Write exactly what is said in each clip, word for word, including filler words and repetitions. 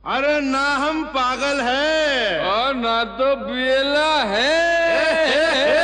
अरे ना हम पागल है और ना तो बेला है।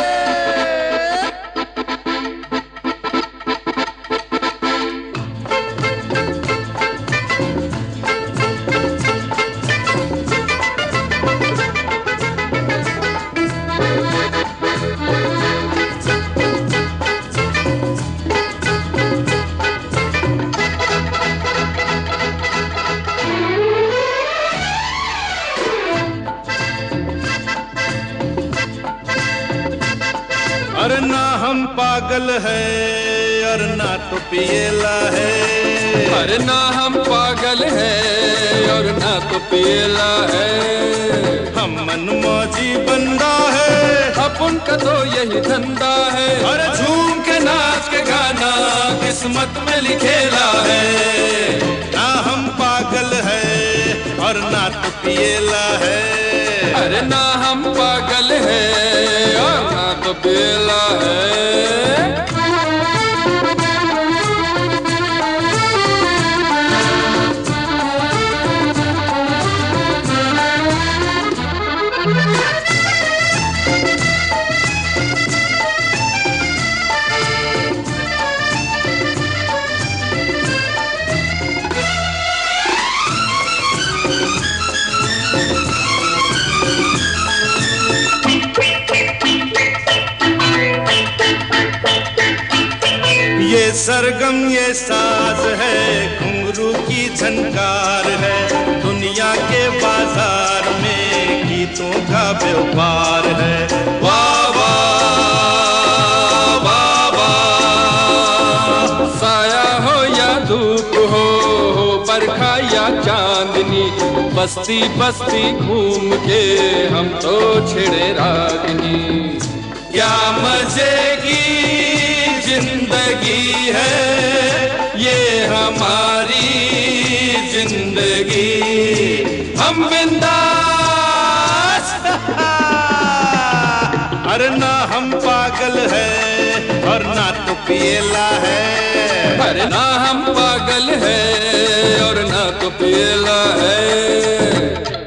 अरे ना हम पागल है और ना तो पिएला है। अरे ना हम पागल है और ना तो पिएला है। हम मनमौजी बंदा है, अपन का तो यही धंधा है। अरे झूम के नाच के गाना किस्मत में लिखेला है। ना हम पागल है और ना तो पिएला है। अरे ना हम पागल है और ना तो बेला है। ये सरगम ये साज है, घुंघरू की झनकार है। दुनिया के बाजार में गीतों का व्यापार है। वाह वाह वाह वाह। साया हो या धूप हो, हो बरखा या चांदनी, बस्ती बस्ती घूम के हम तो छिड़े रागनी। क्या मजे की जिंदगी है ये हमारी जिंदगी, हम बिंदास। अरे ना हम पागल है और ना तो पिएला है। अरे ना हम पागल है और ना तो पिएला है।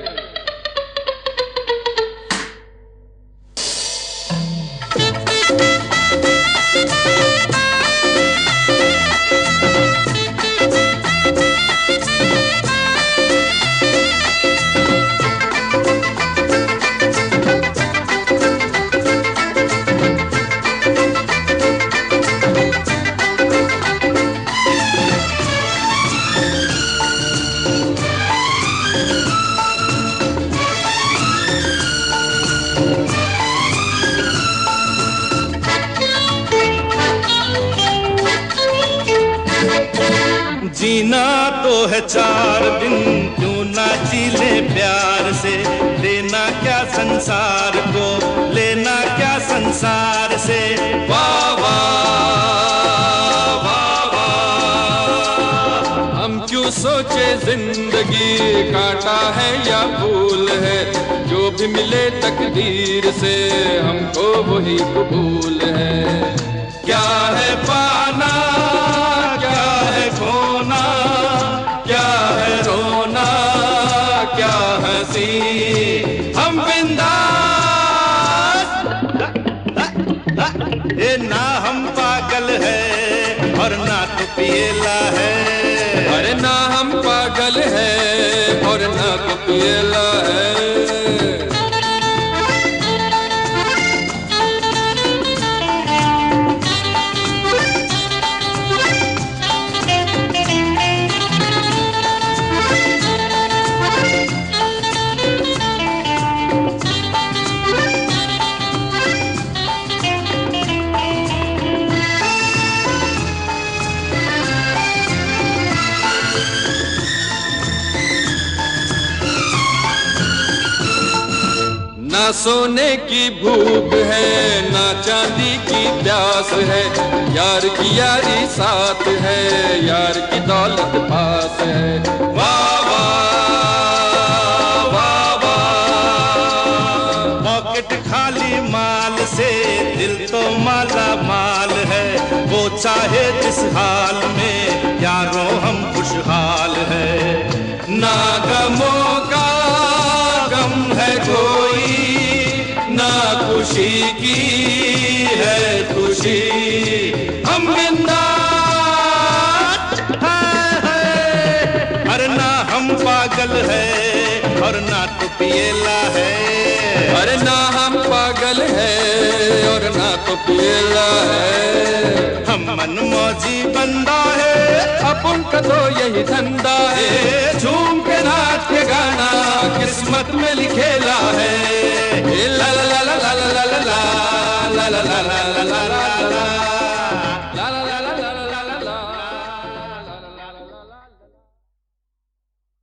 जीना तो है चार दिन, क्यों ना जी ले प्यार से। देना क्या संसार को, लेना क्या संसार से। वाह वाह वाह वाह। हम क्यों सोचे जिंदगी कांटा है या फूल है, जो भी मिले तकदीर से हमको वही कबूल है। क्या है पाना क्या है खोना, क्या है रोना क्या हंसी, हम बिंदास। ये ना हम पागल है और ना तो पिएला है। अरे ना हम पागल है और ना तो पिएला है। ना सोने की भूख है ना चांदी की प्यास है, यार की यारी साथ है यार की दौलत पास है। वाह वाह वाह वाह। पॉकेट खाली माल से दिल तो माला माल है, वो चाहे जिस हाल में यारों हम खुशहाल है। ना गम की है खुशी, हम बिंदास है। अरे ना हम पागल है और ना तो पिएला है, अरे ना हम पागल है और ना तो पिएला है। हम मनमौजी बंदा है, अपन का तो यही धंधा है, झूम के नाच के गाना किस्मत में लिखेला